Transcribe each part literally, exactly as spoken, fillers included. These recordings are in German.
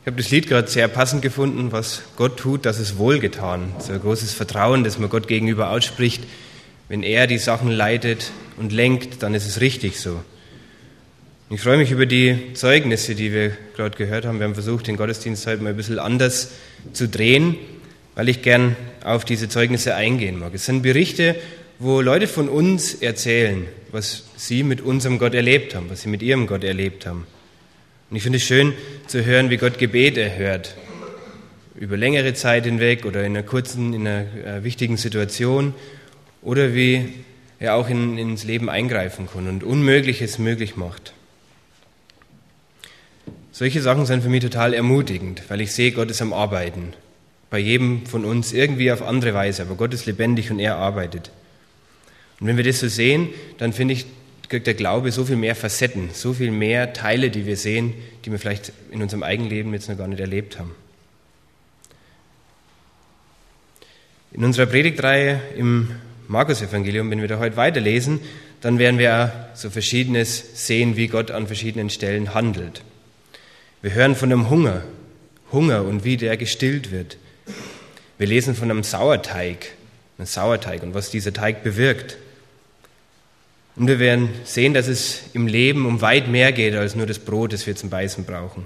habe das Lied gerade sehr passend gefunden, was Gott tut, das ist wohlgetan. So ein großes Vertrauen, das man Gott gegenüber ausspricht. Wenn er die Sachen leitet und lenkt, dann ist es richtig so. Und ich freue mich über die Zeugnisse, die wir gerade gehört haben. Wir haben versucht, den Gottesdienst heute mal ein bisschen anders zu drehen, weil ich gern auf diese Zeugnisse eingehen mag. Es sind Berichte, wo Leute von uns erzählen, was sie mit unserem Gott erlebt haben, was sie mit ihrem Gott erlebt haben. Und ich finde es schön zu hören, wie Gott Gebet erhört. Über längere Zeit hinweg oder in einer kurzen, in einer wichtigen Situation. Oder wie er auch in, ins Leben eingreifen kann und Unmögliches möglich macht. Solche Sachen sind für mich total ermutigend, weil ich sehe, Gott ist am Arbeiten. Bei jedem von uns irgendwie auf andere Weise, aber Gott ist lebendig und er arbeitet. Und wenn wir das so sehen, dann finde ich, kriegt der Glaube so viel mehr Facetten, so viel mehr Teile, die wir sehen, die wir vielleicht in unserem eigenen Leben jetzt noch gar nicht erlebt haben. In unserer Predigtreihe im Markus-Evangelium, wenn wir da heute weiterlesen, dann werden wir auch so Verschiedenes sehen, wie Gott an verschiedenen Stellen handelt. Wir hören von einem Hunger, Hunger und wie der gestillt wird. Wir lesen von einem Sauerteig, einem Sauerteig und was dieser Teig bewirkt. Und wir werden sehen, dass es im Leben um weit mehr geht als nur das Brot, das wir zum Beißen brauchen.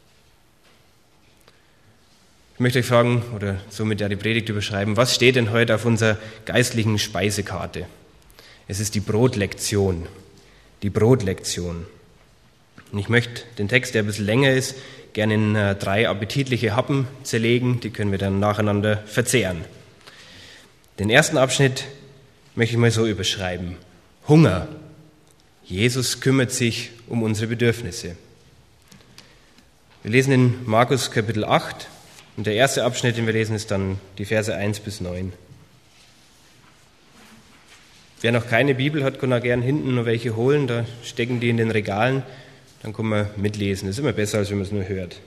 Ich möchte euch fragen, oder somit ja die Predigt überschreiben, was steht denn heute auf unserer geistlichen Speisekarte? Es ist die Brotlektion, die Brotlektion. Und ich möchte den Text, der ein bisschen länger ist, gerne in äh, drei appetitliche Happen zerlegen, die können wir dann nacheinander verzehren. Den ersten Abschnitt möchte ich mal so überschreiben. Hunger. Jesus kümmert sich um unsere Bedürfnisse. Wir lesen in Markus Kapitel acht und der erste Abschnitt, den wir lesen, ist dann die Verse eins bis neun. Wer noch keine Bibel hat, kann auch gern hinten noch welche holen, da stecken die in den Regalen, dann kann man mitlesen. Das ist immer besser, als wenn man es nur hört.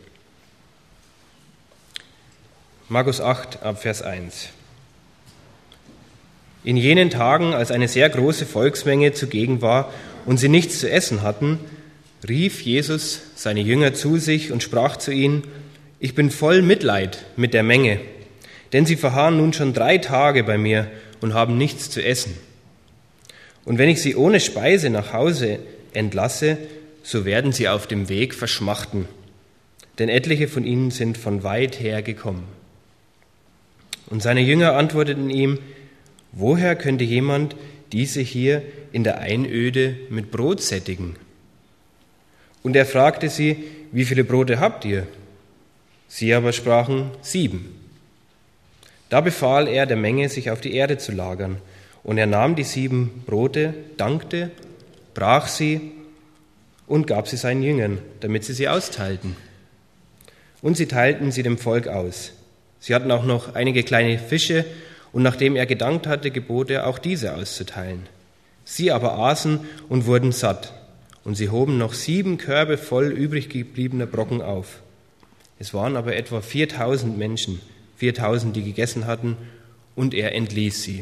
Markus acht, ab Vers eins. In jenen Tagen, als eine sehr große Volksmenge zugegen war und sie nichts zu essen hatten, rief Jesus seine Jünger zu sich und sprach zu ihnen: Ich bin voll Mitleid mit der Menge, denn sie verharren nun schon drei Tage bei mir und haben nichts zu essen. Und wenn ich sie ohne Speise nach Hause entlasse, so werden sie auf dem Weg verschmachten, denn etliche von ihnen sind von weit her gekommen. Und seine Jünger antworteten ihm: Woher könnte jemand diese hier in der Einöde mit Brot sättigen? Und er fragte sie: Wie viele Brote habt ihr? Sie aber sprachen: Sieben. Da befahl er der Menge, sich auf die Erde zu lagern. Und er nahm die sieben Brote, dankte, brach sie und gab sie seinen Jüngern, damit sie sie austeilten. Und sie teilten sie dem Volk aus. Sie hatten auch noch einige kleine Fische, und nachdem er gedankt hatte, gebot er, auch diese auszuteilen. Sie aber aßen und wurden satt, und sie hoben noch sieben Körbe voll übrig gebliebener Brocken auf. Es waren aber etwa viertausend Menschen, viertausend, die gegessen hatten, und er entließ sie.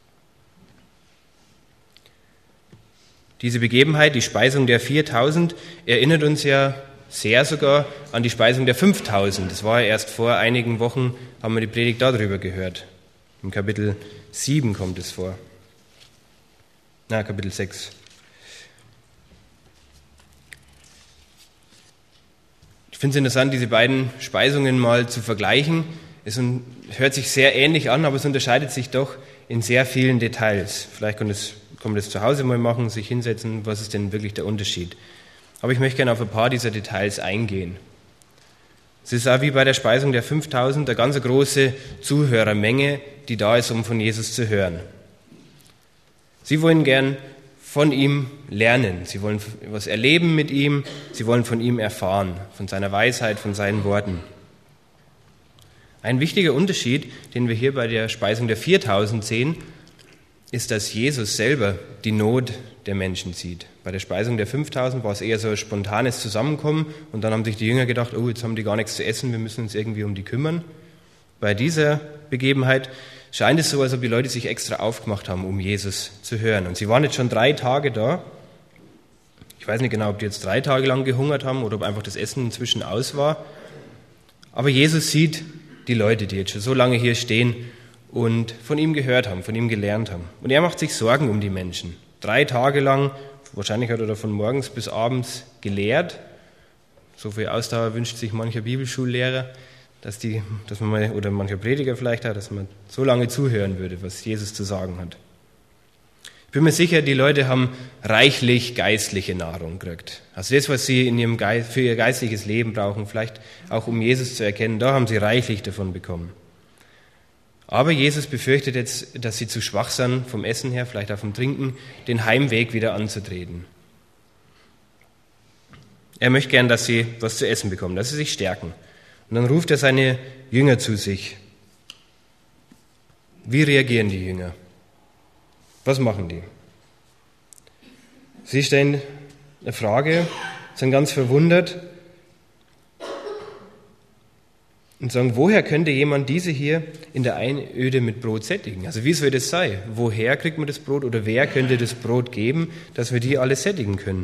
Diese Begebenheit, die Speisung der viertausend, erinnert uns ja sehr sogar an die Speisung der fünftausend. Das war ja erst vor einigen Wochen, haben wir die Predigt darüber gehört. Im Kapitel sieben kommt es vor. Na, Kapitel sechs. Ich finde es interessant, diese beiden Speisungen mal zu vergleichen. Es hört sich sehr ähnlich an, aber es unterscheidet sich doch in sehr vielen Details. Vielleicht kann, das, kann man das zu Hause mal machen, sich hinsetzen, was ist denn wirklich der Unterschied. Aber ich möchte gerne auf ein paar dieser Details eingehen. Es ist auch wie bei der Speisung der fünftausend eine ganz große Zuhörermenge, die da ist, um von Jesus zu hören. Sie wollen gern von ihm lernen, sie wollen was erleben mit ihm, sie wollen von ihm erfahren, von seiner Weisheit, von seinen Worten. Ein wichtiger Unterschied, den wir hier bei der Speisung der viertausend sehen, ist, dass Jesus selber die Not der Menschen sieht. Bei der Speisung der fünftausend war es eher so ein spontanes Zusammenkommen und dann haben sich die Jünger gedacht, oh, jetzt haben die gar nichts zu essen, wir müssen uns irgendwie um die kümmern. Bei dieser Begebenheit scheint es so, als ob die Leute sich extra aufgemacht haben, um Jesus zu hören. Und sie waren jetzt schon drei Tage da. Ich weiß nicht genau, ob die jetzt drei Tage lang gehungert haben oder ob einfach das Essen inzwischen aus war. Aber Jesus sieht die Leute, die jetzt schon so lange hier stehen und von ihm gehört haben, von ihm gelernt haben. Und er macht sich Sorgen um die Menschen. Drei Tage lang, wahrscheinlich hat er da von morgens bis abends gelehrt. So viel Ausdauer wünscht sich mancher Bibelschullehrer, dass, die, dass man mal, oder mancher Prediger vielleicht auch, dass man so lange zuhören würde, was Jesus zu sagen hat. Ich bin mir sicher, die Leute haben reichlich geistliche Nahrung gekriegt. Also das, was sie in ihrem Geist, für ihr geistliches Leben brauchen, vielleicht auch um Jesus zu erkennen, da haben sie reichlich davon bekommen. Aber Jesus befürchtet jetzt, dass sie zu schwach sind, vom Essen her, vielleicht auch vom Trinken, den Heimweg wieder anzutreten. Er möchte gern, dass sie was zu essen bekommen, dass sie sich stärken. Und dann ruft er seine Jünger zu sich. Wie reagieren die Jünger? Was machen die? Sie stellen eine Frage, sind ganz verwundert und sagen, woher könnte jemand diese hier in der Einöde mit Brot sättigen? Also wie soll das sein? Woher kriegt man das Brot oder wer könnte das Brot geben, dass wir die alle sättigen können?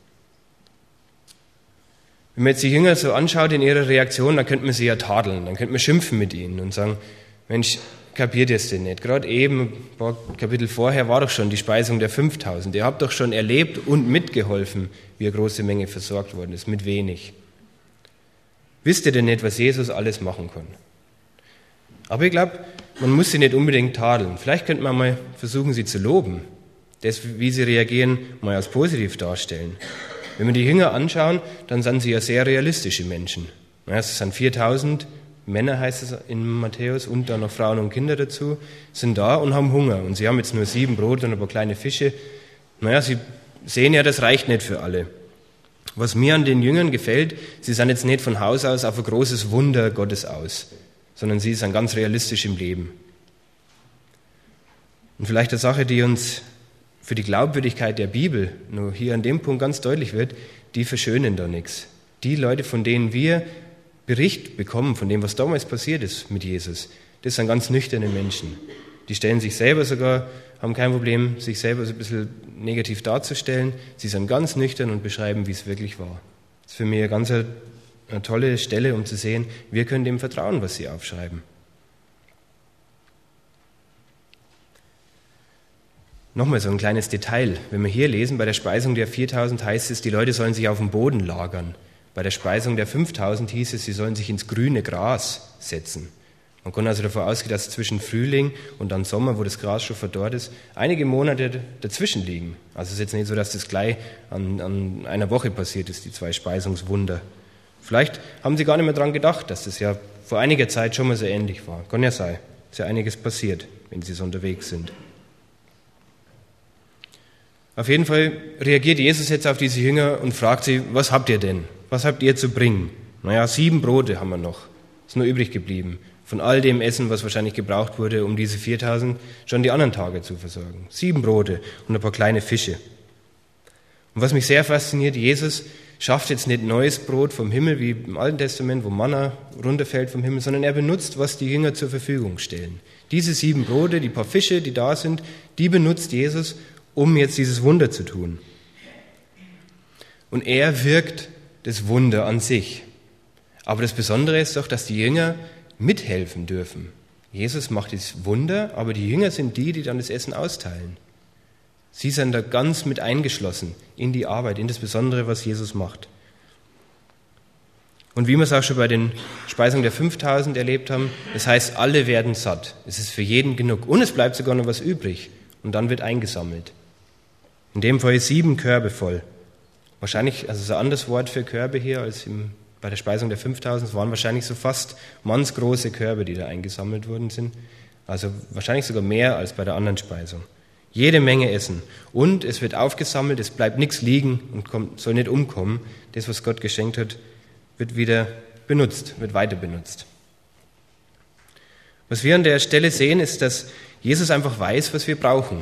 Wenn man jetzt die Jünger so anschaut in ihrer Reaktion, dann könnte man sie ja tadeln, dann könnte man schimpfen mit ihnen und sagen, Mensch, kapiert ihr es denn nicht? Gerade eben, ein paar Kapitel vorher, war doch schon die Speisung der fünftausend. Ihr habt doch schon erlebt und mitgeholfen, wie eine große Menge versorgt worden ist, mit wenig. Wisst ihr denn nicht, was Jesus alles machen kann? Aber ich glaube, man muss sie nicht unbedingt tadeln. Vielleicht könnte man mal versuchen, sie zu loben. Das, wie sie reagieren, mal als positiv darstellen. Wenn wir die Jünger anschauen, dann sind sie ja sehr realistische Menschen. Es sind viertausend Männer, heißt es in Matthäus, und dann noch Frauen und Kinder dazu, sind da und haben Hunger. Und sie haben jetzt nur sieben Brot und ein paar kleine Fische. Naja, sie sehen ja, das reicht nicht für alle. Was mir an den Jüngern gefällt, sie sind jetzt nicht von Haus aus auf ein großes Wunder Gottes aus, sondern sie sind ganz realistisch im Leben. Und vielleicht eine Sache, die uns für die Glaubwürdigkeit der Bibel nur hier an dem Punkt ganz deutlich wird, die verschönen da nichts. Die Leute, von denen wir Bericht bekommen, von dem, was damals passiert ist mit Jesus, das sind ganz nüchterne Menschen. Die stellen sich selber sogar, haben kein Problem, sich selber so ein bisschen negativ darzustellen. Sie sind ganz nüchtern und beschreiben, wie es wirklich war. Das ist für mich eine ganz eine tolle Stelle, um zu sehen, wir können dem vertrauen, was sie aufschreiben. Nochmal so ein kleines Detail. Wenn wir hier lesen, bei der Speisung der viertausend heißt es, die Leute sollen sich auf dem Boden lagern. Bei der Speisung der fünftausend hieß es, sie sollen sich ins grüne Gras setzen. Man kann also davon ausgehen, dass zwischen Frühling und dann Sommer, wo das Gras schon verdorrt ist, einige Monate dazwischen liegen. Also es ist jetzt nicht so, dass das gleich an, an einer Woche passiert ist, die zwei Speisungswunder. Vielleicht haben sie gar nicht mehr daran gedacht, dass das ja vor einiger Zeit schon mal so ähnlich war. Kann ja sein. Ist ja einiges passiert, wenn sie so unterwegs sind. Auf jeden Fall reagiert Jesus jetzt auf diese Jünger und fragt sie, was habt ihr denn? Was habt ihr zu bringen? Naja, sieben Brote haben wir noch. Ist nur übrig geblieben. Von all dem Essen, was wahrscheinlich gebraucht wurde, um diese viertausend schon die anderen Tage zu versorgen. Sieben Brote und ein paar kleine Fische. Und was mich sehr fasziniert, Jesus schafft jetzt nicht neues Brot vom Himmel, wie im Alten Testament, wo Manna runterfällt vom Himmel, sondern er benutzt, was die Jünger zur Verfügung stellen. Diese sieben Brote, die paar Fische, die da sind, die benutzt Jesus, um jetzt dieses Wunder zu tun. Und er wirkt das Wunder an sich. Aber das Besondere ist doch, dass die Jünger mithelfen dürfen. Jesus macht das Wunder, aber die Jünger sind die, die dann das Essen austeilen. Sie sind da ganz mit eingeschlossen in die Arbeit, in das Besondere, was Jesus macht. Und wie wir es auch schon bei den Speisungen der fünftausend erlebt haben, das heißt, alle werden satt. Es ist für jeden genug. Und es bleibt sogar noch was übrig. Und dann wird eingesammelt. In dem Fall sieben Körbe voll. Wahrscheinlich, also so ein anderes Wort für Körbe hier als im, bei der Speisung der fünftausend, es waren wahrscheinlich so fast mannsgroße Körbe, die da eingesammelt worden sind. Also wahrscheinlich sogar mehr als bei der anderen Speisung. Jede Menge Essen. Und es wird aufgesammelt, es bleibt nichts liegen und kommt, soll nicht umkommen. Das, was Gott geschenkt hat, wird wieder benutzt, wird weiter benutzt. Was wir an der Stelle sehen, ist, dass Jesus einfach weiß, was wir brauchen.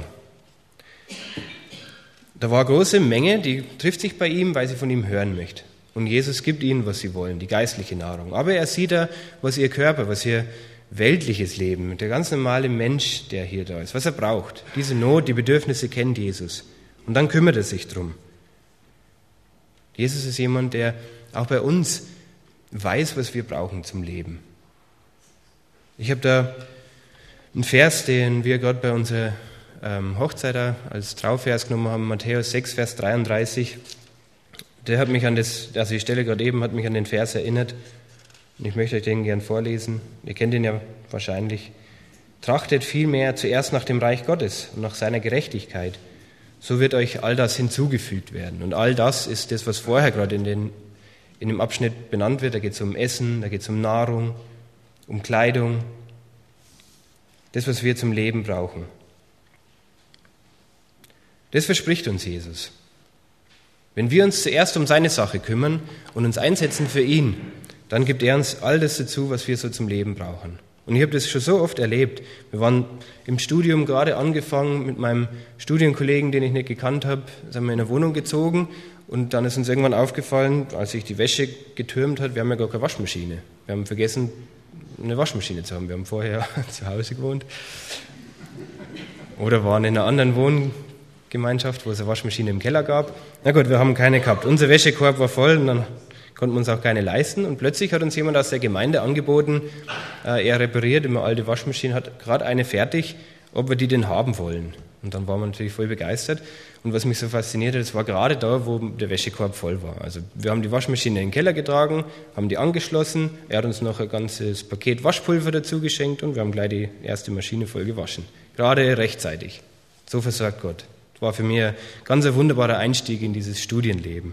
Da war eine große Menge, die trifft sich bei ihm, weil sie von ihm hören möchte. Und Jesus gibt ihnen, was sie wollen, die geistliche Nahrung. Aber er sieht da, was ihr Körper, was ihr weltliches Leben, der ganz normale Mensch, der hier da ist, was er braucht. Diese Not, die Bedürfnisse kennt Jesus. Und dann kümmert er sich drum. Jesus ist jemand, der auch bei uns weiß, was wir brauchen zum Leben. Ich habe da einen Vers, den wir gerade bei unserer ähm, Hochzeit als Trauvers genommen haben, Matthäus sechs, Vers dreiunddreißig. Der hat mich an das, also die Stelle gerade eben hat mich an den Vers erinnert. Und ich möchte euch den gern vorlesen. Ihr kennt ihn ja wahrscheinlich. Trachtet vielmehr zuerst nach dem Reich Gottes und nach seiner Gerechtigkeit. So wird euch all das hinzugefügt werden. Und all das ist das, was vorher gerade in, den, in dem Abschnitt benannt wird. Da geht es um Essen, da geht es um Nahrung, um Kleidung. Das, was wir zum Leben brauchen. Das verspricht uns Jesus. Wenn wir uns zuerst um seine Sache kümmern und uns einsetzen für ihn, dann gibt er uns all das dazu, was wir so zum Leben brauchen. Und ich habe das schon so oft erlebt. Wir waren im Studium gerade angefangen mit meinem Studienkollegen, den ich nicht gekannt habe, sind wir in eine Wohnung gezogen und dann ist uns irgendwann aufgefallen, als sich die Wäsche getürmt hat, wir haben ja gar keine Waschmaschine. Wir haben vergessen, eine Waschmaschine zu haben. Wir haben vorher zu Hause gewohnt oder waren in einer anderen Wohngemeinschaft, wo es eine Waschmaschine im Keller gab. Na gut, wir haben keine gehabt. Unser Wäschekorb war voll und dann konnten wir uns auch keine leisten. Und plötzlich hat uns jemand aus der Gemeinde angeboten, äh, er repariert immer alte Waschmaschinen, hat gerade eine fertig, ob wir die denn haben wollen. Und dann waren wir natürlich voll begeistert. Und was mich so fasziniert hat, das war gerade da, wo der Wäschekorb voll war. Also wir haben die Waschmaschine in den Keller getragen, haben die angeschlossen, er hat uns noch ein ganzes Paket Waschpulver dazu geschenkt und wir haben gleich die erste Maschine voll gewaschen. Gerade rechtzeitig. So versorgt Gott. Das war für mich ein ganz ein wunderbarer Einstieg in dieses Studienleben.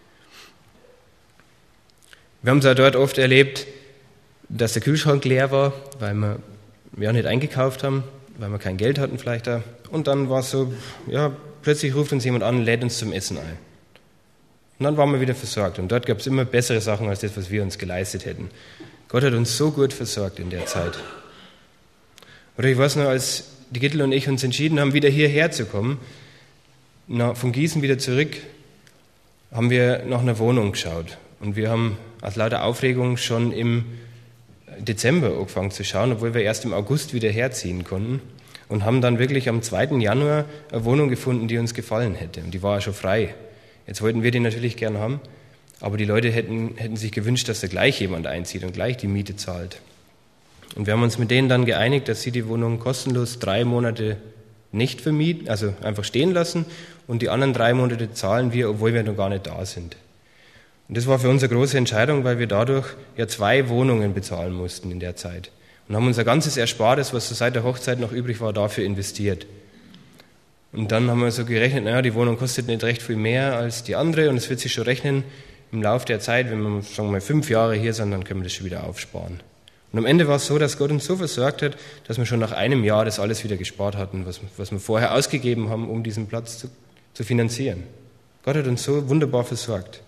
Wir haben es auch dort oft erlebt, dass der Kühlschrank leer war, weil wir ja nicht eingekauft haben, weil wir kein Geld hatten vielleicht da. Und dann war es so, ja, plötzlich ruft uns jemand an und lädt uns zum Essen ein. Und dann waren wir wieder versorgt. Und dort gab es immer bessere Sachen als das, was wir uns geleistet hätten. Gott hat uns so gut versorgt in der Zeit. Oder ich weiß noch, als die Gittel und ich uns entschieden haben, wieder hierher zu kommen, von Gießen wieder zurück, haben wir nach einer Wohnung geschaut. Und wir haben aus lauter Aufregung schon im Dezember angefangen zu schauen, obwohl wir erst im August wieder herziehen konnten. Und haben dann wirklich am zweiten Januar eine Wohnung gefunden, die uns gefallen hätte. Und die war schon frei. Jetzt wollten wir die natürlich gern haben, aber die Leute hätten, hätten sich gewünscht, dass da gleich jemand einzieht und gleich die Miete zahlt. Und wir haben uns mit denen dann geeinigt, dass sie die Wohnung kostenlos drei Monate nicht vermieten, also einfach stehen lassen und die anderen drei Monate zahlen wir, obwohl wir noch gar nicht da sind. Und das war für uns eine große Entscheidung, weil wir dadurch ja zwei Wohnungen bezahlen mussten in der Zeit. Und haben unser ganzes Erspartes, was so seit der Hochzeit noch übrig war, dafür investiert. Und dann haben wir so gerechnet, naja, die Wohnung kostet nicht recht viel mehr als die andere und es wird sich schon rechnen im Laufe der Zeit, wenn wir, sagen wir mal, fünf Jahre hier sind, dann können wir das schon wieder aufsparen. Und am Ende war es so, dass Gott uns so versorgt hat, dass wir schon nach einem Jahr das alles wieder gespart hatten, was, was wir vorher ausgegeben haben, um diesen Platz zu, zu finanzieren. Gott hat uns so wunderbar versorgt.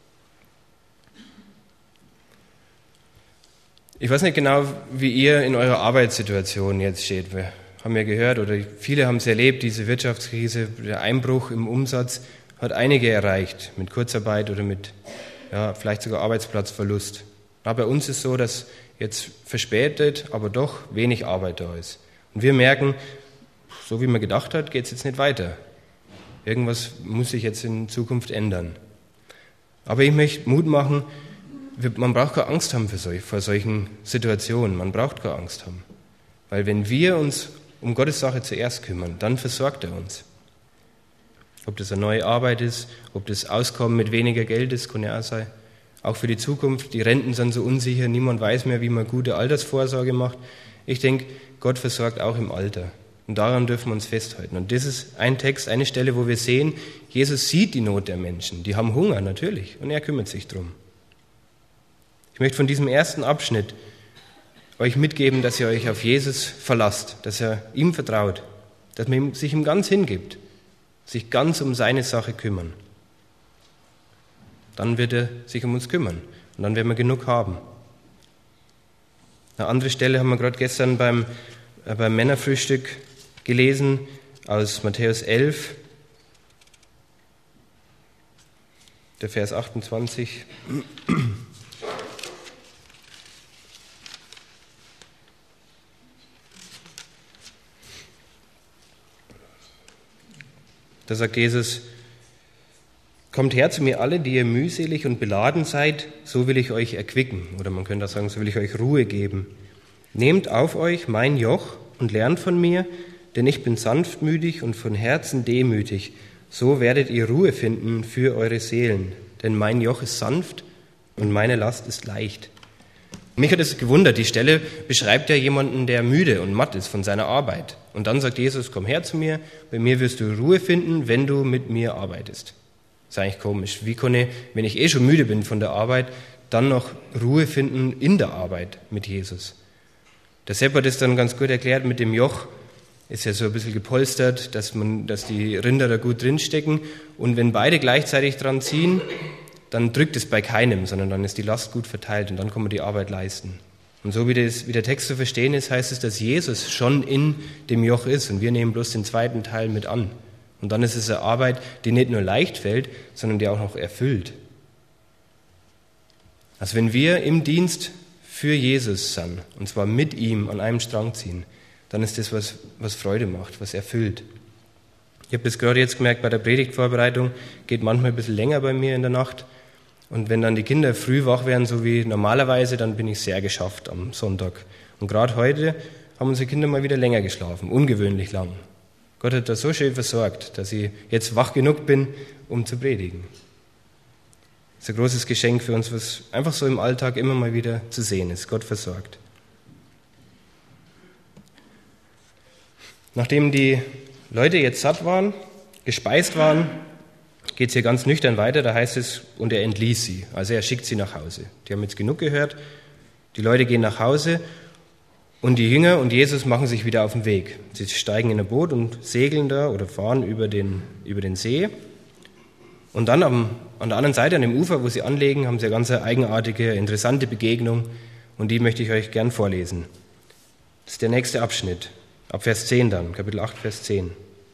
Ich weiß nicht genau, wie ihr in eurer Arbeitssituation jetzt steht. Wir haben ja gehört, oder viele haben es erlebt, diese Wirtschaftskrise, der Einbruch im Umsatz hat einige erreicht, mit Kurzarbeit oder mit ja, vielleicht sogar Arbeitsplatzverlust. Aber bei uns ist es so, dass jetzt verspätet, aber doch wenig Arbeit da ist. Und wir merken, so wie man gedacht hat, geht es jetzt nicht weiter. Irgendwas muss sich jetzt in Zukunft ändern. Aber ich möchte Mut machen, man braucht keine Angst haben für solch, vor solchen Situationen. Man braucht keine Angst haben. Weil wenn wir uns um Gottes Sache zuerst kümmern, dann versorgt er uns. Ob das eine neue Arbeit ist, ob das Auskommen mit weniger Geld ist, kann ja auch sein. Auch für die Zukunft, die Renten sind so unsicher, niemand weiß mehr, wie man gute Altersvorsorge macht. Ich denke, Gott versorgt auch im Alter. Und daran dürfen wir uns festhalten. Und das ist ein Text, eine Stelle, wo wir sehen, Jesus sieht die Not der Menschen. Die haben Hunger, natürlich, und er kümmert sich drum. Ich möchte von diesem ersten Abschnitt euch mitgeben, dass ihr euch auf Jesus verlasst, dass ihr ihm vertraut, dass man sich ihm ganz hingibt, sich ganz um seine Sache kümmern. Dann wird er sich um uns kümmern und dann werden wir genug haben. Eine andere Stelle haben wir gerade gestern beim, äh, beim Männerfrühstück gelesen aus Matthäus elf, der Vers achtundzwanzig. Da sagt Jesus, Kommt her zu mir alle, die ihr mühselig und beladen seid, so will ich euch erquicken. Oder man könnte auch sagen, so will ich euch Ruhe geben. Nehmt auf euch mein Joch und lernt von mir, denn ich bin sanftmütig und von Herzen demütig. So werdet ihr Ruhe finden für eure Seelen. Denn mein Joch ist sanft und meine Last ist leicht. Mich hat es gewundert, die Stelle beschreibt ja jemanden, der müde und matt ist von seiner Arbeit. Und dann sagt Jesus, komm her zu mir, bei mir wirst du Ruhe finden, wenn du mit mir arbeitest. Das ist eigentlich komisch. Wie kann ich, wenn ich eh schon müde bin von der Arbeit, dann noch Ruhe finden in der Arbeit mit Jesus? Der Sepp hat es dann ganz gut erklärt mit dem Joch. Ist ja so ein bisschen gepolstert, dass, man, dass die Rinder da gut drinstecken. Und wenn beide gleichzeitig dran ziehen, dann drückt es bei keinem, sondern dann ist die Last gut verteilt und dann kann man die Arbeit leisten. Und so wie, das, wie der Text zu verstehen ist, heißt es, dass Jesus schon in dem Joch ist und wir nehmen bloß den zweiten Teil mit an. Und dann ist es eine Arbeit, die nicht nur leicht fällt, sondern die auch noch erfüllt. Also wenn wir im Dienst für Jesus sind, und zwar mit ihm an einem Strang ziehen, dann ist das, was, was Freude macht, was erfüllt. Ich habe das gerade jetzt gemerkt bei der Predigtvorbereitung, geht manchmal ein bisschen länger bei mir in der Nacht. Und wenn dann die Kinder früh wach werden, so wie normalerweise, dann bin ich sehr geschafft am Sonntag. Und gerade heute haben unsere Kinder mal wieder länger geschlafen, ungewöhnlich lang. Gott hat das so schön versorgt, dass ich jetzt wach genug bin, um zu predigen. Das ist ein großes Geschenk für uns, was einfach so im Alltag immer mal wieder zu sehen ist. Gott versorgt. Nachdem die Leute jetzt satt waren, gespeist waren, geht es hier ganz nüchtern weiter. Da heißt es, und er entließ sie. Also er schickt sie nach Hause. Die haben jetzt genug gehört. Die Leute gehen nach Hause und die Jünger und Jesus machen sich wieder auf den Weg. Sie steigen in ein Boot und segeln da oder fahren über den, über den See. Und dann am, an der anderen Seite, an dem Ufer, wo sie anlegen, haben sie eine ganz eigenartige, interessante Begegnung. Und die möchte ich euch gern vorlesen. Das ist der nächste Abschnitt. Ab Vers zehn dann, Kapitel acht, Vers zehn.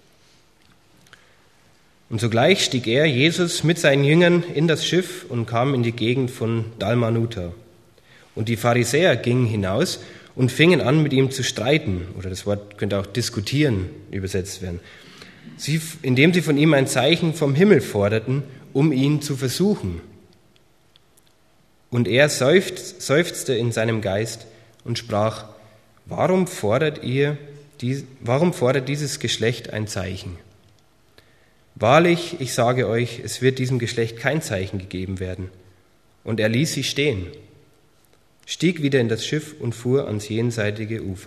Und sogleich stieg er, Jesus, mit seinen Jüngern in das Schiff und kam in die Gegend von Dalmanuta. Und die Pharisäer gingen hinaus und fingen an, mit ihm zu streiten. Oder das Wort könnte auch diskutieren übersetzt werden. Sie, indem sie von ihm ein Zeichen vom Himmel forderten, um ihn zu versuchen. Und er seufzt, seufzte in seinem Geist und sprach, warum fordert ihr, die, warum fordert dieses Geschlecht ein Zeichen? Wahrlich, ich sage euch, es wird diesem Geschlecht kein Zeichen gegeben werden. Und er ließ sie stehen, stieg wieder in das Schiff und fuhr ans jenseitige Ufer.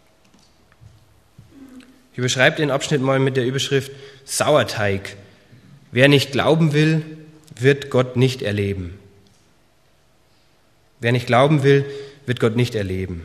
Ich überschreibe den Abschnitt mal mit der Überschrift Sauerteig. Wer nicht glauben will, wird Gott nicht erleben. Wer nicht glauben will, wird Gott nicht erleben.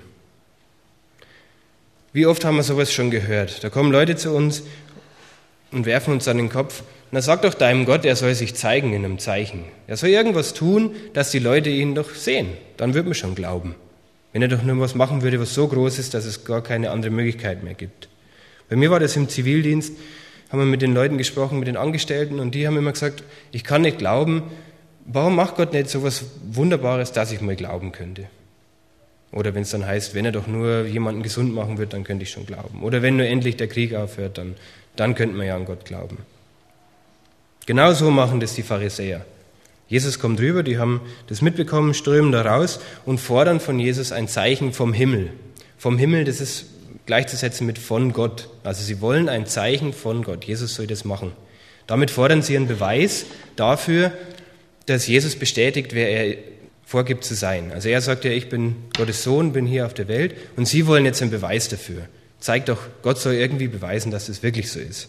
Wie oft haben wir sowas schon gehört? Da kommen Leute zu uns und werfen uns an den Kopf, na sag doch deinem Gott, er soll sich zeigen in einem Zeichen. Er soll irgendwas tun, dass die Leute ihn doch sehen. Dann wird man schon glauben. Wenn er doch nur was machen würde, was so groß ist, dass es gar keine andere Möglichkeit mehr gibt. Bei mir war das im Zivildienst, haben wir mit den Leuten gesprochen, mit den Angestellten, und die haben immer gesagt, ich kann nicht glauben, warum macht Gott nicht so was Wunderbares, dass ich mal glauben könnte? Oder wenn es dann heißt, wenn er doch nur jemanden gesund machen wird, dann könnte ich schon glauben. Oder wenn nur endlich der Krieg aufhört, dann, dann könnte man ja an Gott glauben. Genau so machen das die Pharisäer. Jesus kommt rüber, die haben das mitbekommen, strömen da raus und fordern von Jesus ein Zeichen vom Himmel. Vom Himmel, das ist gleichzusetzen mit von Gott. Also sie wollen ein Zeichen von Gott. Jesus soll das machen. Damit fordern sie einen Beweis dafür, dass Jesus bestätigt, wer er vorgibt zu sein. Also er sagt ja, ich bin Gottes Sohn, bin hier auf der Welt, und sie wollen jetzt einen Beweis dafür. Zeigt doch, Gott soll irgendwie beweisen, dass es wirklich so ist.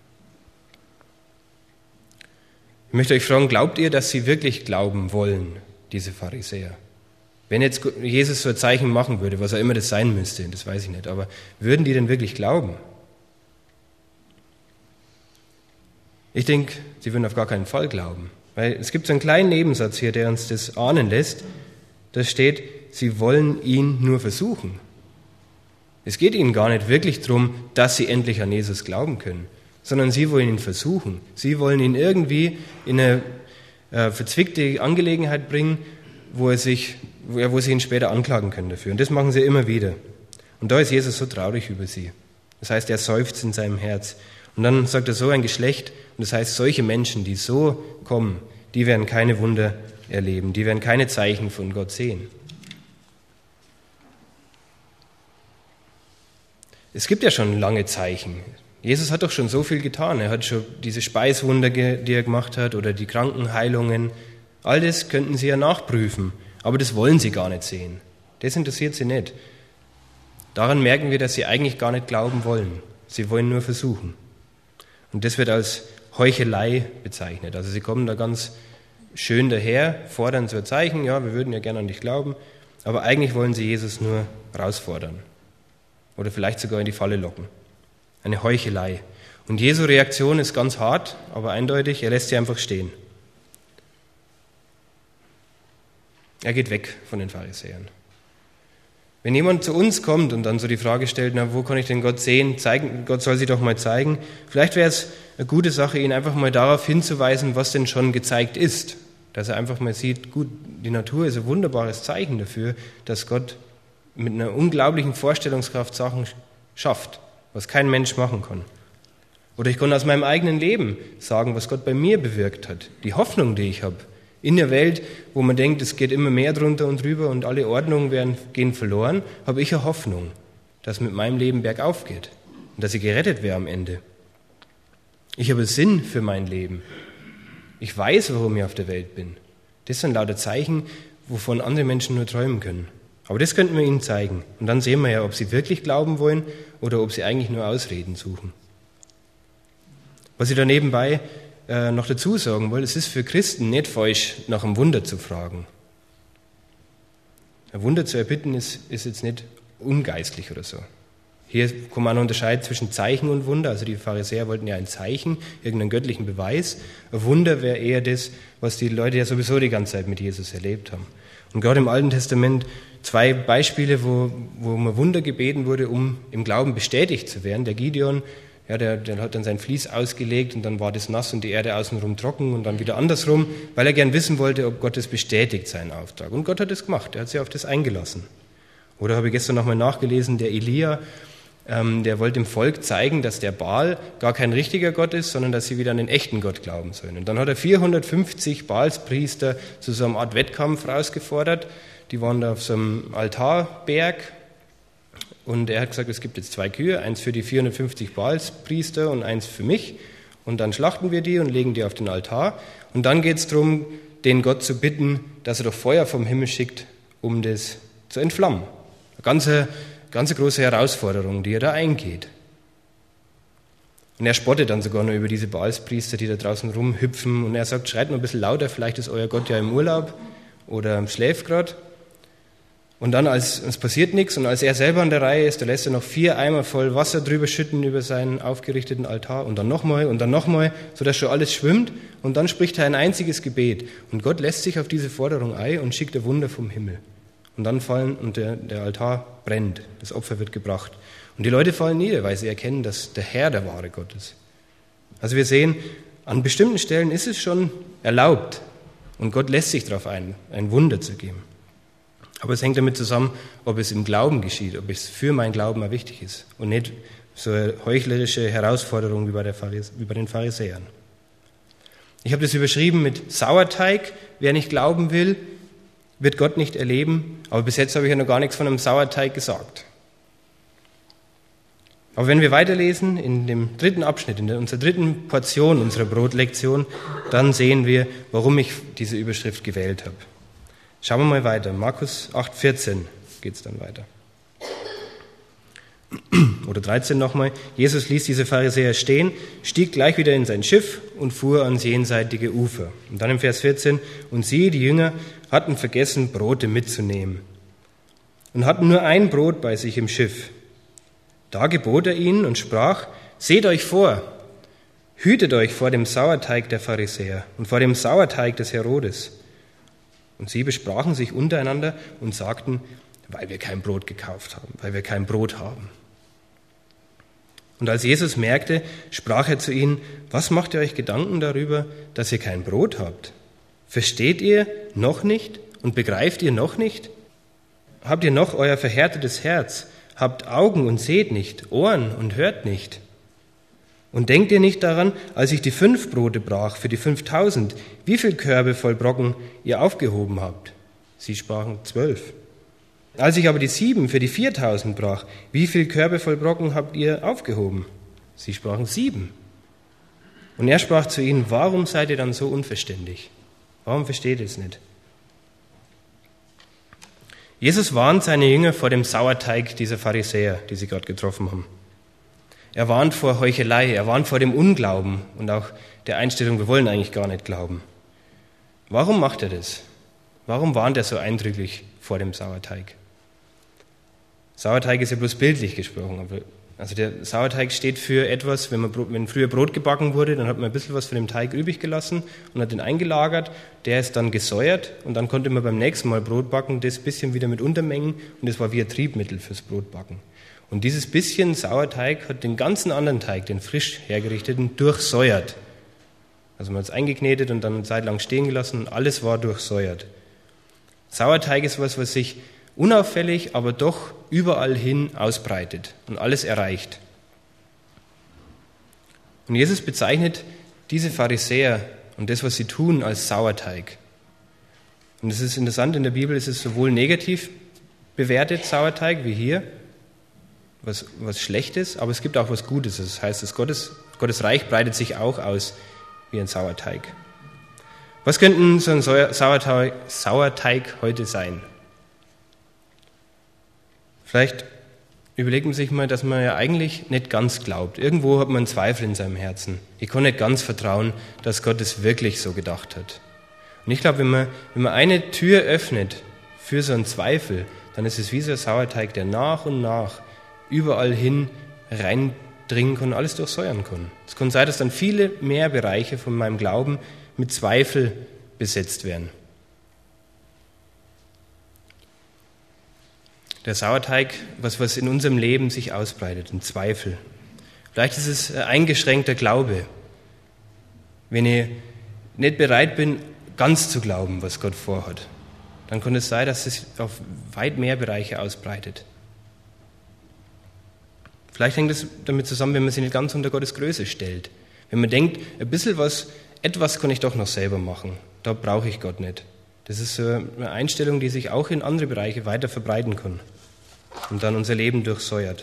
Ich möchte euch fragen, glaubt ihr, dass sie wirklich glauben wollen, diese Pharisäer? Wenn jetzt Jesus so ein Zeichen machen würde, was auch immer das sein müsste, das weiß ich nicht, aber würden die denn wirklich glauben? Ich denke, sie würden auf gar keinen Fall glauben. Weil es gibt so einen kleinen Nebensatz hier, der uns das ahnen lässt. Da steht, sie wollen ihn nur versuchen. Es geht ihnen gar nicht wirklich darum, dass sie endlich an Jesus glauben können, sondern sie wollen ihn versuchen. Sie wollen ihn irgendwie in eine äh, verzwickte Angelegenheit bringen, wo er sich, wo, er, wo sie ihn später anklagen können dafür. Und das machen sie immer wieder. Und da ist Jesus so traurig über sie. Das heißt, er seufzt in seinem Herz. Und dann sagt er, so ein Geschlecht, und das heißt, solche Menschen, die so kommen, die werden keine Wunder erleben, die werden keine Zeichen von Gott sehen. Es gibt ja schon lange Zeichen. Jesus hat doch schon so viel getan. Er hat schon diese Speiswunder, die er gemacht hat, oder die Krankenheilungen. All das könnten sie ja nachprüfen, aber das wollen sie gar nicht sehen. Das interessiert sie nicht. Daran merken wir, dass sie eigentlich gar nicht glauben wollen. Sie wollen nur versuchen. Und das wird als Heuchelei bezeichnet. Also sie kommen da ganz schön daher, fordern so ein Zeichen, ja, wir würden ja gerne an dich glauben, aber eigentlich wollen sie Jesus nur herausfordern oder vielleicht sogar in die Falle locken. Eine Heuchelei. Und Jesu Reaktion ist ganz hart, aber eindeutig, er lässt sie einfach stehen. Er geht weg von den Pharisäern. Wenn jemand zu uns kommt und dann so die Frage stellt, na, wo kann ich denn Gott sehen? Zeigen, Gott soll sich doch mal zeigen. Vielleicht wäre es eine gute Sache, ihn einfach mal darauf hinzuweisen, was denn schon gezeigt ist. Dass er einfach mal sieht, gut, die Natur ist ein wunderbares Zeichen dafür, dass Gott mit einer unglaublichen Vorstellungskraft Sachen schafft, was kein Mensch machen kann. Oder ich kann aus meinem eigenen Leben sagen, was Gott bei mir bewirkt hat. Die Hoffnung, die ich habe. In der Welt, wo man denkt, es geht immer mehr drunter und drüber und alle Ordnungen werden, gehen verloren, habe ich eine Hoffnung, dass mit meinem Leben bergauf geht und dass ich gerettet werde am Ende. Ich habe Sinn für mein Leben. Ich weiß, warum ich auf der Welt bin. Das sind lauter Zeichen, wovon andere Menschen nur träumen können. Aber das könnten wir ihnen zeigen. Und dann sehen wir ja, ob sie wirklich glauben wollen oder ob sie eigentlich nur Ausreden suchen. Was ich da nebenbei äh, noch dazu sagen will, es ist für Christen nicht falsch, nach einem Wunder zu fragen. Ein Wunder zu erbitten ist, ist jetzt nicht ungeistlich oder so. Hier kann man auch unterscheiden zwischen Zeichen und Wunder. Also die Pharisäer wollten ja ein Zeichen, irgendeinen göttlichen Beweis. Ein Wunder wäre eher das, was die Leute ja sowieso die ganze Zeit mit Jesus erlebt haben. Und gerade im Alten Testament zwei Beispiele, wo, wo um Wunder gebeten wurde, um im Glauben bestätigt zu werden. Der Gideon, ja, der, der hat dann sein Vlies ausgelegt und dann war das nass und die Erde außenrum trocken und dann wieder andersrum, weil er gern wissen wollte, ob Gott das bestätigt, seinen Auftrag. Und Gott hat es gemacht, er hat sich auf das eingelassen. Oder habe ich gestern nochmal nachgelesen, der Elia, ähm, der wollte dem Volk zeigen, dass der Baal gar kein richtiger Gott ist, sondern dass sie wieder an den echten Gott glauben sollen. Und dann hat er vierhundertfünfzig Baalspriester zu so einer Art Wettkampf rausgefordert. Die waren da auf so einem Altarberg und er hat gesagt, es gibt jetzt zwei Kühe, eins für die vierhundertfünfzig Baalspriester und eins für mich. Und dann schlachten wir die und legen die auf den Altar. Und dann geht es darum, den Gott zu bitten, dass er doch Feuer vom Himmel schickt, um das zu entflammen. Eine ganze, ganze große Herausforderung, die er da eingeht. Und er spottet dann sogar noch über diese Baalspriester, die da draußen rumhüpfen. Und er sagt, schreit noch ein bisschen lauter, vielleicht ist euer Gott ja im Urlaub oder schläft gerade. Und dann, als es passiert nichts und als er selber an der Reihe ist, da lässt er noch vier Eimer voll Wasser drüber schütten über seinen aufgerichteten Altar und dann nochmal und dann nochmal, sodass schon alles schwimmt. Und dann spricht er ein einziges Gebet. Und Gott lässt sich auf diese Forderung ein und schickt ein Wunder vom Himmel. Und dann fallen, und der, der Altar brennt, das Opfer wird gebracht. Und die Leute fallen nieder, weil sie erkennen, dass der Herr der wahre Gott ist. Also wir sehen, an bestimmten Stellen ist es schon erlaubt. Und Gott lässt sich darauf ein, ein Wunder zu geben. Aber es hängt damit zusammen, ob es im Glauben geschieht, ob es für meinen Glauben auch wichtig ist und nicht so eine heuchlerische Herausforderung wie bei, der Pharise- wie bei den Pharisäern. Ich habe das überschrieben mit Sauerteig. Wer nicht glauben will, wird Gott nicht erleben. Aber bis jetzt habe ich ja noch gar nichts von einem Sauerteig gesagt. Aber wenn wir weiterlesen in dem dritten Abschnitt, in unserer dritten Portion unserer Brotlektion, dann sehen wir, warum ich diese Überschrift gewählt habe. Schauen wir mal weiter. Markus acht vierzehn geht es dann weiter. Oder dreizehn nochmal. Jesus ließ diese Pharisäer stehen, stieg gleich wieder in sein Schiff und fuhr ans jenseitige Ufer. Und dann im Vers vierzehn. Und sie, die Jünger, hatten vergessen, Brote mitzunehmen und hatten nur ein Brot bei sich im Schiff. Da gebot er ihnen und sprach, seht euch vor, hütet euch vor dem Sauerteig der Pharisäer und vor dem Sauerteig des Herodes. Und sie besprachen sich untereinander und sagten, weil wir kein Brot gekauft haben, weil wir kein Brot haben. Und als Jesus merkte, sprach er zu ihnen, was macht ihr euch Gedanken darüber, dass ihr kein Brot habt? Versteht ihr noch nicht und begreift ihr noch nicht? Habt ihr noch euer verhärtetes Herz? Habt Augen und seht nicht, Ohren und hört nicht? Und denkt ihr nicht daran, als ich die fünf Brote brach für die fünftausend, wie viel Körbe voll Brocken ihr aufgehoben habt? Sie sprachen zwölf. Als ich aber die sieben für die viertausend brach, wie viel Körbe voll Brocken habt ihr aufgehoben? Sie sprachen sieben. Und er sprach zu ihnen, warum seid ihr dann so unverständig? Warum versteht ihr es nicht? Jesus warnt seine Jünger vor dem Sauerteig dieser Pharisäer, die sie gerade getroffen haben. Er warnt vor Heuchelei, er warnt vor dem Unglauben und auch der Einstellung, wir wollen eigentlich gar nicht glauben. Warum macht er das? Warum warnt er so eindrücklich vor dem Sauerteig? Sauerteig ist ja bloß bildlich gesprochen. Aber also der Sauerteig steht für etwas, wenn, man, wenn früher Brot gebacken wurde, dann hat man ein bisschen was von dem Teig übrig gelassen und hat den eingelagert. Der ist dann gesäuert und dann konnte man beim nächsten Mal Brot backen, das bisschen wieder mit Untermengen und das war wie ein Triebmittel fürs Brotbacken. Und dieses bisschen Sauerteig hat den ganzen anderen Teig, den frisch hergerichteten, durchsäuert. Also man hat es eingeknetet und dann eine Zeit lang stehen gelassen und alles war durchsäuert. Sauerteig ist was, was sich unauffällig, aber doch überall hin ausbreitet und alles erreicht. Und Jesus bezeichnet diese Pharisäer und das, was sie tun, als Sauerteig. Und es ist interessant, in der Bibel ist es sowohl negativ bewertet, Sauerteig, wie hier, was, was Schlechtes, aber es gibt auch was Gutes. Das heißt, das Gottes, Gottes Reich breitet sich auch aus wie ein Sauerteig. Was könnten so ein Sauerteig, Sauerteig heute sein? Vielleicht überlegt man sich mal, dass man ja eigentlich nicht ganz glaubt. Irgendwo hat man einen Zweifel in seinem Herzen. Ich kann nicht ganz vertrauen, dass Gott es wirklich so gedacht hat. Und ich glaube, wenn man, wenn man eine Tür öffnet für so einen Zweifel, dann ist es wie so ein Sauerteig, der nach und nach überall hin reindringen kann, alles durchsäuern kann. Es kann sein, dass dann viele mehr Bereiche von meinem Glauben mit Zweifel besetzt werden. Der Sauerteig, was, was in unserem Leben sich ausbreitet, ein Zweifel. Vielleicht ist es ein eingeschränkter Glaube. Wenn ich nicht bereit bin, ganz zu glauben, was Gott vorhat, dann kann es sein, dass es auf weit mehr Bereiche ausbreitet. Vielleicht hängt es damit zusammen, wenn man sich nicht ganz unter Gottes Größe stellt. Wenn man denkt, ein bisschen was, etwas kann ich doch noch selber machen. Da brauche ich Gott nicht. Das ist so eine Einstellung, die sich auch in andere Bereiche weiter verbreiten kann und dann unser Leben durchsäuert.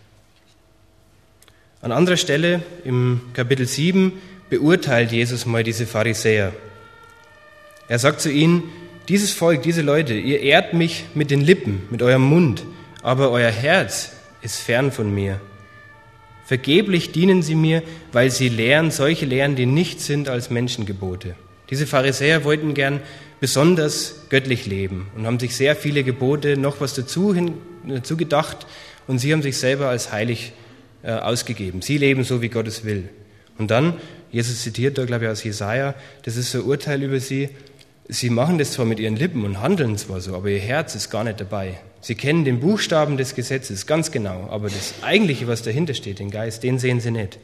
An anderer Stelle im Kapitel sieben beurteilt Jesus mal diese Pharisäer. Er sagt zu ihnen, dieses Volk, diese Leute, ihr ehrt mich mit den Lippen, mit eurem Mund, aber euer Herz ist fern von mir. Vergeblich dienen sie mir, weil sie lehren solche Lehren, die nichts sind als Menschengebote. Diese Pharisäer wollten gern besonders göttlich leben und haben sich sehr viele Gebote noch was dazu, hin, dazu gedacht und sie haben sich selber als heilig äh, ausgegeben. Sie leben so, wie Gott es will. Und dann, Jesus zitiert da, glaube ich, aus Jesaja, das ist so ein Urteil über sie, sie machen das zwar mit ihren Lippen und handeln zwar so, aber ihr Herz ist gar nicht dabei. Sie kennen den Buchstaben des Gesetzes ganz genau, aber das Eigentliche, was dahinter steht, den Geist, den sehen sie nicht.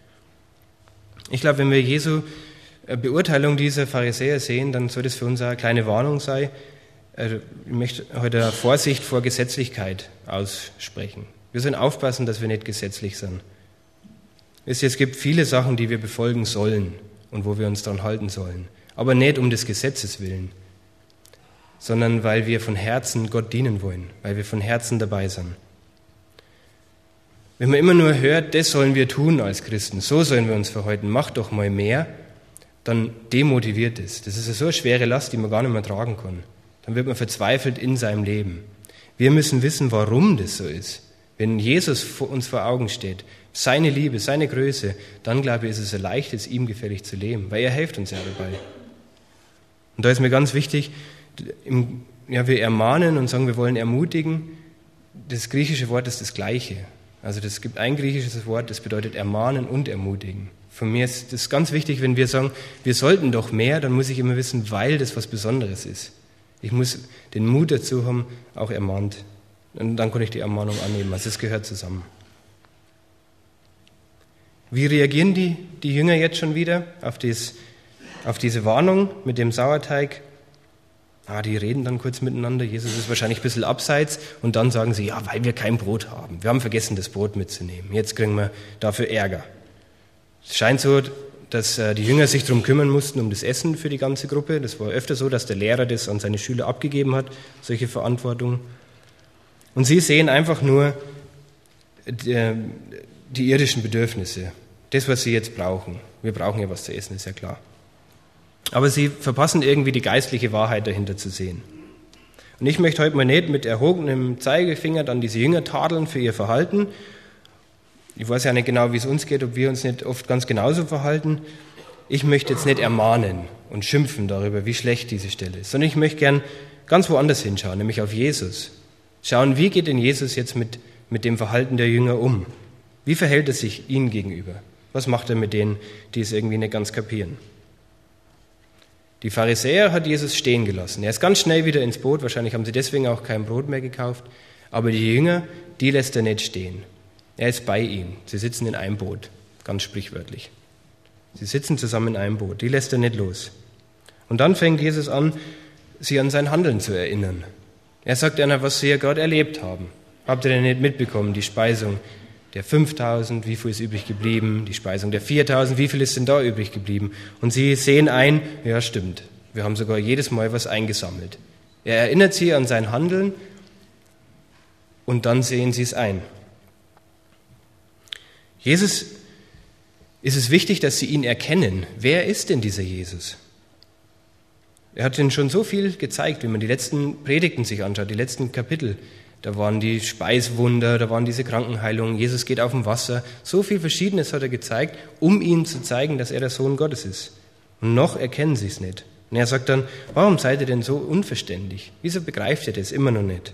Ich glaube, wenn wir Jesu Beurteilung dieser Pharisäer sehen, dann soll das für uns eine kleine Warnung sein. Ich möchte heute Vorsicht vor Gesetzlichkeit aussprechen. Wir sollen aufpassen, dass wir nicht gesetzlich sind. Es gibt viele Sachen, die wir befolgen sollen und wo wir uns daran halten sollen. Aber nicht um des Gesetzes willen, sondern weil wir von Herzen Gott dienen wollen, weil wir von Herzen dabei sind. Wenn man immer nur hört, das sollen wir tun als Christen, so sollen wir uns verhalten, mach doch mal mehr, dann demotiviert es. Das ist eine so schwere Last, die man gar nicht mehr tragen kann. Dann wird man verzweifelt in seinem Leben. Wir müssen wissen, warum das so ist. Wenn Jesus uns vor Augen steht, seine Liebe, seine Größe, dann glaube ich, ist es ein leichtes, ihm gefällig zu leben, weil er hilft uns ja dabei. Und da ist mir ganz wichtig, im, ja, wir ermahnen und sagen, wir wollen ermutigen. Das griechische Wort ist das Gleiche. Also es gibt ein griechisches Wort, das bedeutet ermahnen und ermutigen. Für mich ist das ganz wichtig, wenn wir sagen, wir sollten doch mehr, dann muss ich immer wissen, weil das was Besonderes ist. Ich muss den Mut dazu haben, auch ermahnt. Und dann kann ich die Ermahnung annehmen. Also es gehört zusammen. Wie reagieren die, die Jünger jetzt schon wieder auf, dies, auf diese Warnung mit dem Sauerteig? Ah, die reden dann kurz miteinander. Jesus ist wahrscheinlich ein bisschen abseits. Und dann sagen sie, ja, weil wir kein Brot haben. Wir haben vergessen, das Brot mitzunehmen. Jetzt kriegen wir dafür Ärger. Es scheint so, dass die Jünger sich darum kümmern mussten, um das Essen für die ganze Gruppe. Das war öfter so, dass der Lehrer das an seine Schüler abgegeben hat, solche Verantwortung. Und sie sehen einfach nur die, die irdischen Bedürfnisse, das, was sie jetzt brauchen. Wir brauchen ja was zu essen, ist ja klar. Aber sie verpassen irgendwie die geistliche Wahrheit dahinter zu sehen. Und ich möchte heute mal nicht mit erhobenem Zeigefinger dann diese Jünger tadeln für ihr Verhalten. Ich weiß ja nicht genau, wie es uns geht, ob wir uns nicht oft ganz genauso verhalten. Ich möchte jetzt nicht ermahnen und schimpfen darüber, wie schlecht diese Stelle ist, sondern ich möchte gern ganz woanders hinschauen, nämlich auf Jesus. Schauen, wie geht denn Jesus jetzt mit, mit dem Verhalten der Jünger um? Wie verhält er sich ihnen gegenüber? Was macht er mit denen, die es irgendwie nicht ganz kapieren? Die Pharisäer hat Jesus stehen gelassen. Er ist ganz schnell wieder ins Boot, wahrscheinlich haben sie deswegen auch kein Brot mehr gekauft. Aber die Jünger, die lässt er nicht stehen. Er ist bei ihnen. Sie sitzen in einem Boot, ganz sprichwörtlich. Sie sitzen zusammen in einem Boot, die lässt er nicht los. Und dann fängt Jesus an, sie an sein Handeln zu erinnern. Er sagt ihnen, was sie ja gerade erlebt haben. Habt ihr denn nicht mitbekommen, die Speisung der fünftausend, wie viel ist übrig geblieben? Die Speisung der viertausend, wie viel ist denn da übrig geblieben? Und sie sehen ein, ja stimmt, wir haben sogar jedes Mal was eingesammelt. Er erinnert sie an sein Handeln und dann sehen sie es ein. Jesus, ist es wichtig, dass sie ihn erkennen. Wer ist denn dieser Jesus? Er hat ihnen schon so viel gezeigt, wenn man die letzten Predigten sich anschaut, die letzten Kapitel. Da waren die Speiswunder, da waren diese Krankenheilungen, Jesus geht auf dem Wasser. So viel Verschiedenes hat er gezeigt, um ihnen zu zeigen, dass er der Sohn Gottes ist. Und noch erkennen sie es nicht. Und er sagt dann, warum seid ihr denn so unverständlich? Wieso begreift ihr das immer noch nicht?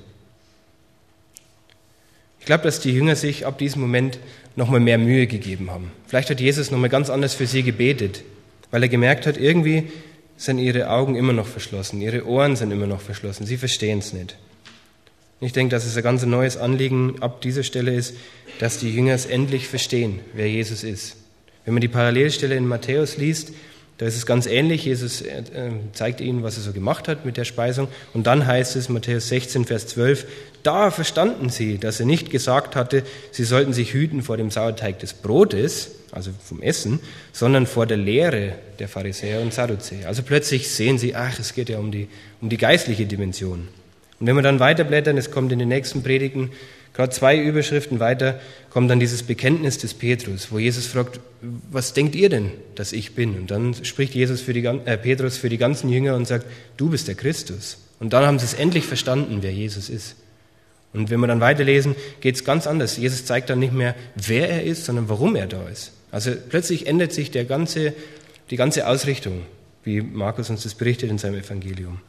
Ich glaube, dass die Jünger sich ab diesem Moment nochmal mehr Mühe gegeben haben. Vielleicht hat Jesus nochmal ganz anders für sie gebetet, weil er gemerkt hat, irgendwie sind ihre Augen immer noch verschlossen, ihre Ohren sind immer noch verschlossen, sie verstehen es nicht. Ich denke, dass es ein ganz neues Anliegen ab dieser Stelle ist, dass die Jünger es endlich verstehen, wer Jesus ist. Wenn man die Parallelstelle in Matthäus liest, da ist es ganz ähnlich. Jesus äh, zeigt ihnen, was er so gemacht hat mit der Speisung. Und dann heißt es, Matthäus sechzehn, Vers zwölf, da verstanden sie, dass er nicht gesagt hatte, sie sollten sich hüten vor dem Sauerteig des Brotes, also vom Essen, sondern vor der Lehre der Pharisäer und Sadduzäer. Also plötzlich sehen sie, ach, es geht ja um die, um die geistliche Dimension. Und wenn wir dann weiterblättern, es kommt in den nächsten Predigten, gerade zwei Überschriften weiter, kommt dann dieses Bekenntnis des Petrus, wo Jesus fragt, was denkt ihr denn, dass ich bin? Und dann spricht Jesus für die, äh, Petrus für die ganzen Jünger und sagt, du bist der Christus. Und dann haben sie es endlich verstanden, wer Jesus ist. Und wenn wir dann weiterlesen, geht es ganz anders. Jesus zeigt dann nicht mehr, wer er ist, sondern warum er da ist. Also plötzlich ändert sich der ganze, die ganze Ausrichtung, wie Markus uns das berichtet in seinem Evangelium.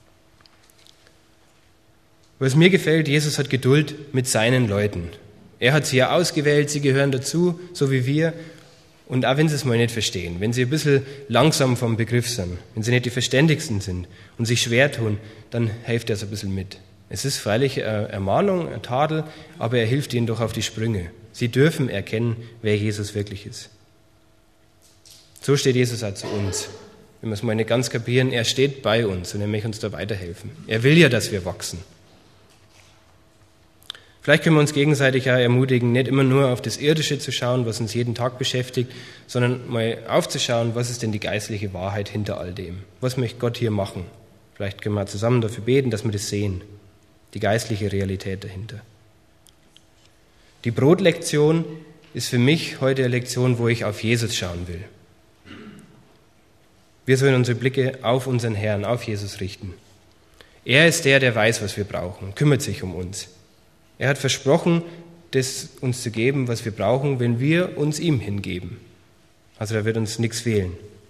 Was mir gefällt, Jesus hat Geduld mit seinen Leuten. Er hat sie ja ausgewählt, sie gehören dazu, so wie wir. Und auch wenn sie es mal nicht verstehen, wenn sie ein bisschen langsam vom Begriff sind, wenn sie nicht die Verständigsten sind und sich schwer tun, dann hilft er so ein bisschen mit. Es ist freilich eine Ermahnung, ein Tadel, aber er hilft ihnen doch auf die Sprünge. Sie dürfen erkennen, wer Jesus wirklich ist. So steht Jesus auch zu uns. Wenn wir es mal nicht ganz kapieren, er steht bei uns und er möchte uns da weiterhelfen. Er will ja, dass wir wachsen. Vielleicht können wir uns gegenseitig auch ermutigen, nicht immer nur auf das Irdische zu schauen, was uns jeden Tag beschäftigt, sondern mal aufzuschauen, was ist denn die geistliche Wahrheit hinter all dem? Was möchte Gott hier machen? Vielleicht können wir zusammen dafür beten, dass wir das sehen, die geistliche Realität dahinter. Die Brotlektion ist für mich heute eine Lektion, wo ich auf Jesus schauen will. Wir sollen unsere Blicke auf unseren Herrn, auf Jesus richten. Er ist der, der weiß, was wir brauchen, kümmert sich um uns. Er hat versprochen, das uns zu geben, was wir brauchen, wenn wir uns ihm hingeben. Also da wird uns nichts fehlen.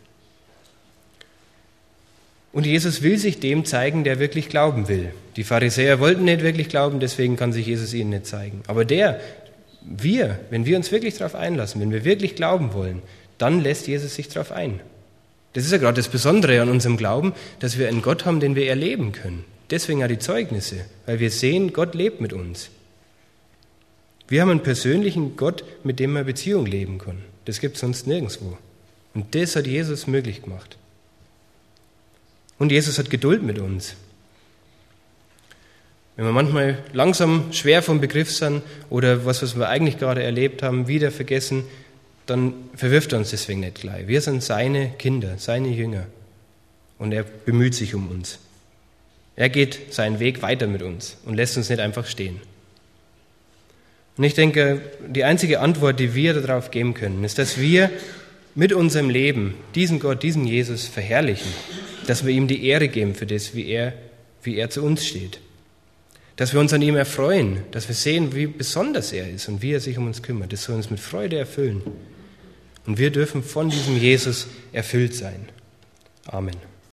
Und Jesus will sich dem zeigen, der wirklich glauben will. Die Pharisäer wollten nicht wirklich glauben, deswegen kann sich Jesus ihnen nicht zeigen. Aber der, wir, wenn wir uns wirklich darauf einlassen, wenn wir wirklich glauben wollen, dann lässt Jesus sich darauf ein. Das ist ja gerade das Besondere an unserem Glauben, dass wir einen Gott haben, den wir erleben können. Deswegen auch die Zeugnisse, weil wir sehen, Gott lebt mit uns. Wir haben einen persönlichen Gott, mit dem wir Beziehung leben können. Das gibt es sonst nirgendwo. Und das hat Jesus möglich gemacht. Und Jesus hat Geduld mit uns. Wenn wir manchmal langsam schwer vom Begriff sind oder was, was wir eigentlich gerade erlebt haben, wieder vergessen, dann verwirft er uns deswegen nicht gleich. Wir sind seine Kinder, seine Jünger. Und er bemüht sich um uns. Er geht seinen Weg weiter mit uns und lässt uns nicht einfach stehen. Und ich denke, die einzige Antwort, die wir darauf geben können, ist, dass wir mit unserem Leben diesen Gott, diesen Jesus verherrlichen. Dass wir ihm die Ehre geben für das, wie er, wie er zu uns steht. Dass wir uns an ihm erfreuen, dass wir sehen, wie besonders er ist und wie er sich um uns kümmert. Das soll uns mit Freude erfüllen. Und wir dürfen von diesem Jesus erfüllt sein. Amen.